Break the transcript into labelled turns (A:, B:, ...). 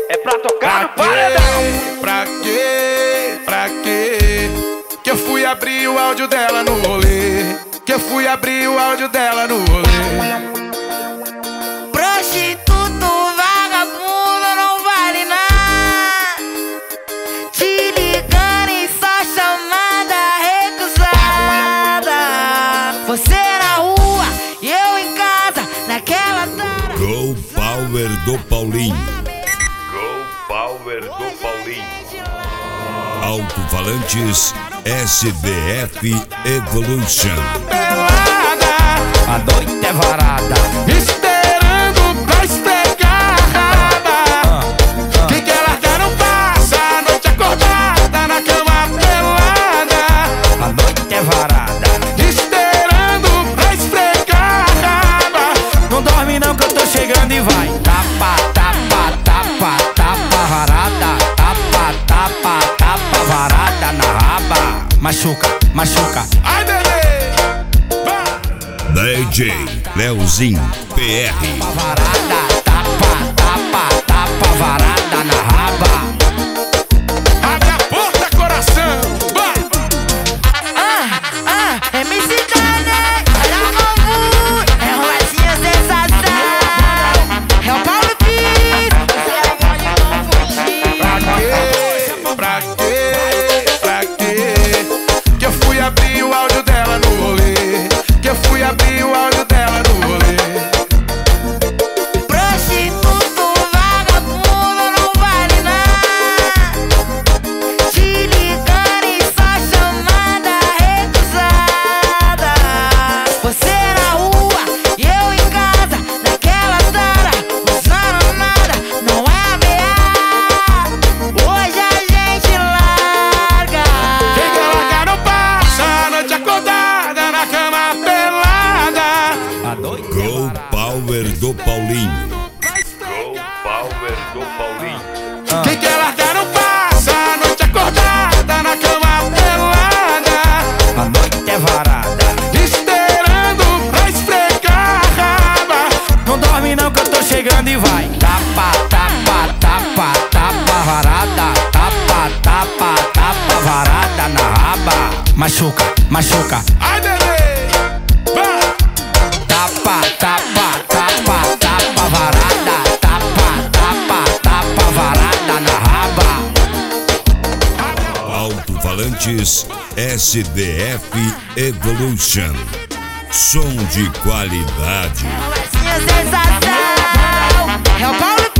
A: É pra tocar no paredão.
B: Pra quê? Que eu fui abrir o áudio dela no rolê. Que eu fui abrir o áudio dela no rolê.
C: Prostituto, vagabundo, não vale nada. Te ligando em só chamada recusada. Você na rua e eu em casa, naquela tara.
D: Go Power do Paulinho.
A: Go Power do Paulinho.
D: Alto-falantes SBF Evolution.
B: A noite é varada, esperando pra esfregar a raba. Quem quer largar não passa a noite acordada na cama pelada. A noite é varada, esperando pra esfregar a raba. Não dorme não que eu tô chegando e vai. Tapa, tapa, tapa, tapa varada. Tapa, tapa, tapa varada na raba. Machuca, machuca. Ai, bebê!
D: DJ Leozinho PR.
B: Tapa varada, tapa, tapa, tapa varada na raba. Abre a porta, coração.
C: MC Dane, olha o novo, é o Rosinha sensação. É o Paulo Pires, você pode não fugir.
B: Pra quê? Que eu fui abrir o áudio dela no rolê. Que eu fui abrir o áudio dela no rolê.
C: Prostituto, vagabundo, não vale nada. Te ligando em só chamada recusada. Você na rua e eu em casa, naquela tara, usando nada, não é ameaça. Hoje a gente larga.
B: Quem quer largar não passa a noite acordada na cama pelada. A noite
D: Go Power do Paulinho.
A: Go Power do Paulinho.
B: Quem quer largar não passa a noite acordada na cama pelada. A noite é varada, esperando pra esfregar a raba. Não dorme não que eu tô chegando e vai. Tapa, tapa, tapa, tapa varada. Tapa, tapa, tapa varada na raba. Machuca, machuca. Ai, bebê! Tapa, tapa, tapa, tapa varada. Tapa, tapa, tapa varada na raba.
D: Alto-falantes SBF Evolution. Som de qualidade.
C: Rosinha sensação, é o Paulo